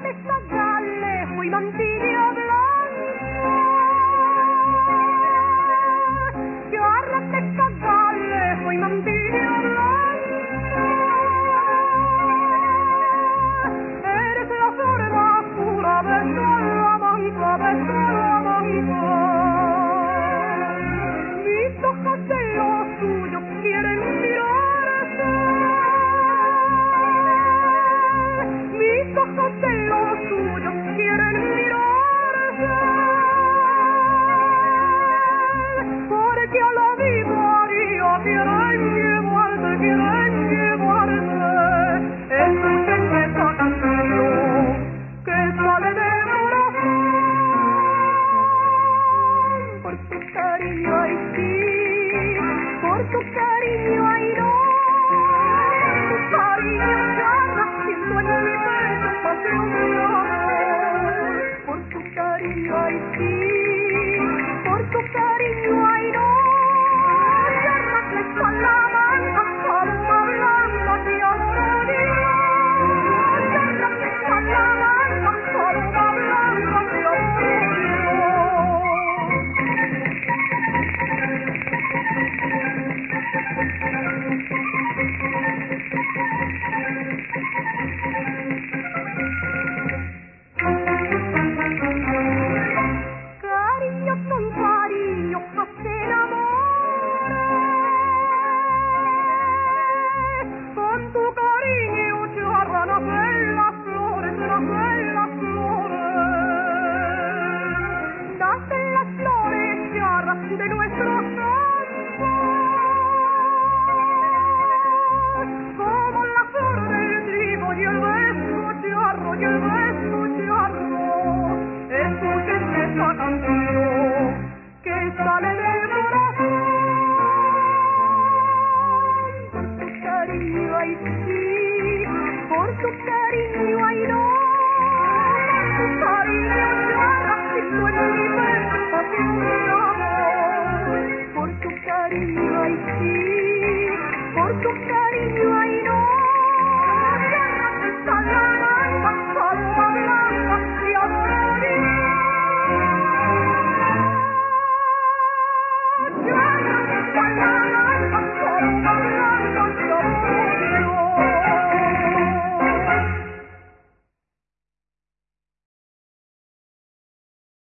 Gallejo y mantilla blanca, Chiarratesta, Gallejo y mantilla blanca, eres la flor más pura de Salamanca, mis ojos de los tuyos quieren mirarse, mis ojos de los tuyos quieren mirarse, porque a la vibraría quieren llevarte, escuchen esta canción que sale del corazón, por tu cariño ay sí, por tu cariño ay no, por tu cariño charra, siento en mi pecho pasión de amor, por tu cariño ay sí, por tu cariño ay no, charra que Salamanca, paloma blanca te adoro Dios, charra que Salamanca, paloma blanca te adoro cariño con cariño hacen amor, con tu cariño charra nacen las flores, nacen las flores charras de nuestros campos, como la flor del trigo y el beso charro, escuchen esta canción que sale del corazón, por tu cariño ay sí, por tu cariño ay no, por tu cariño charra, siento en mi pecho pasión de amor, por tu cariño ay sí,